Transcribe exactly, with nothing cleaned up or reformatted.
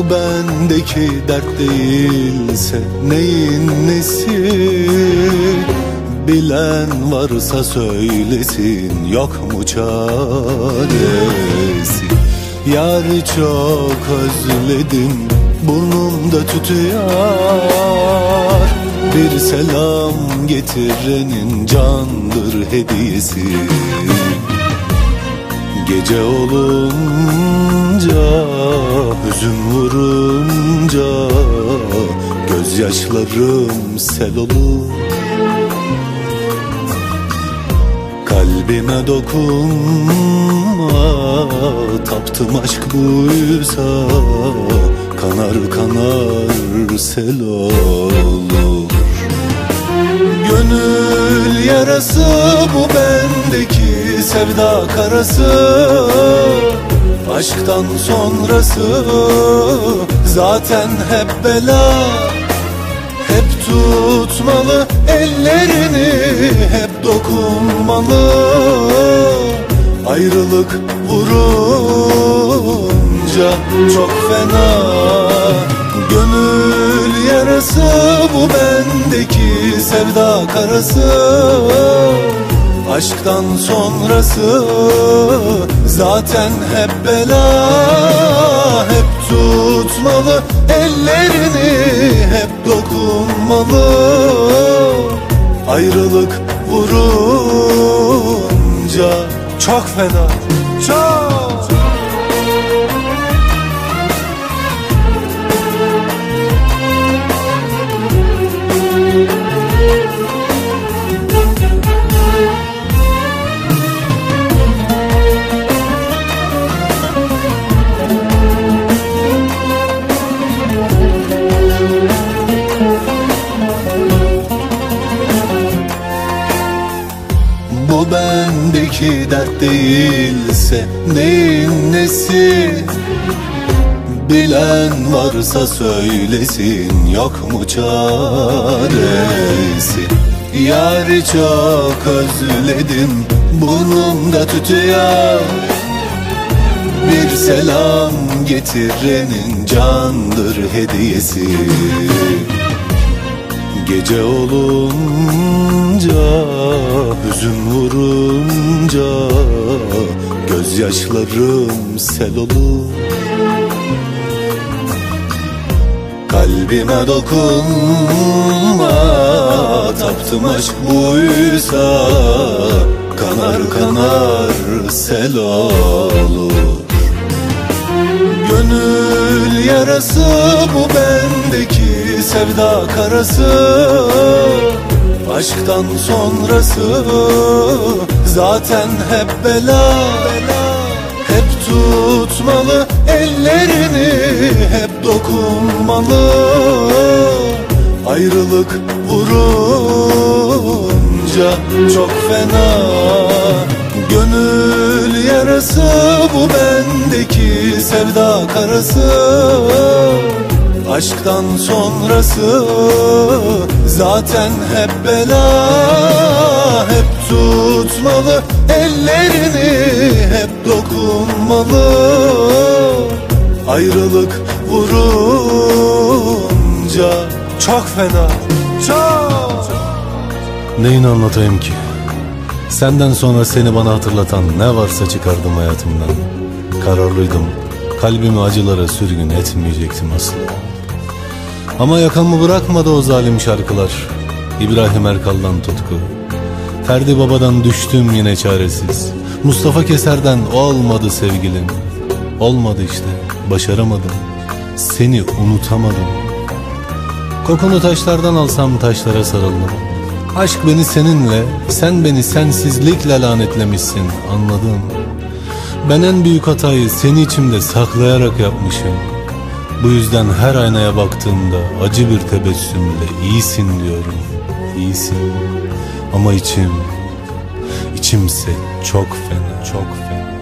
bendeki dert değilse neyin nesi? Bilen varsa söylesin, yok mu çaresi? Yarı çok özledim, burnumda tütüyor. Bir selam getirenin candır hediyesi. Gece olunca, hüzün vurunca, gözyaşlarım sel olur. Kalbime dokunma, taptım aşk buysa, kanar kanar sel olur. Gönül yarası bu bendeki sevda karası. Aşktan sonrası zaten hep bela. Hep tutmalı ellerini, hep dokunmalı. Ayrılık vurunca çok fena. Gönül yarası bu bendeki sevda karası. Aşktan sonrası zaten hep bela. Hep tutmalı ellerini, hep dokunmalı. Ayrılık vurunca çok fena, çok. Bu bendeki dert değilse neyin nesi? Bilen varsa söylesin, yok mu çaresi? Yarı çok özledim, burnumda tütüyor. Bir selam getirenin candır hediyesi. Gece olunca, hüzün vurunca, gözyaşlarım sel olur. Kalbime dokunma, taptım aşk buysa, kanar kanar sel olur. Gönül yarası bu bendeki sevda karası. Aşktan sonrası zaten hep bela. Hep tutmalı ellerini, hep dokunmalı. Ayrılık vurunca çok fena. Gönül yarası bu bendeki sevda karası. Aşktan sonrası zaten hep bela. Hep tutmalı ellerini, hep dokunmalı. Ayrılık vurunca çok fena, çok. Neyini anlatayım ki? Senden sonra seni bana hatırlatan ne varsa çıkardım hayatımdan. Kararlıydım, kalbimi acılara sürgün etmeyecektim asla. Ama yakamı bırakmadı o zalim şarkılar. İbrahim Erkal'dan tutku, Ferdi Baba'dan düştüm yine çaresiz. Mustafa Keser'den olmadı sevgilim. Olmadı işte, başaramadım. Seni unutamadım. Kokunu taşlardan alsam taşlara sarıldım. Aşk beni seninle, sen beni sensizlikle lanetlemişsin, anladım. Ben en büyük hatayı seni içimde saklayarak yapmışım. Bu yüzden her aynaya baktığımda acı bir tebessümle iyisin diyorum, iyisin. Ama içim, içimse çok fena, çok fena.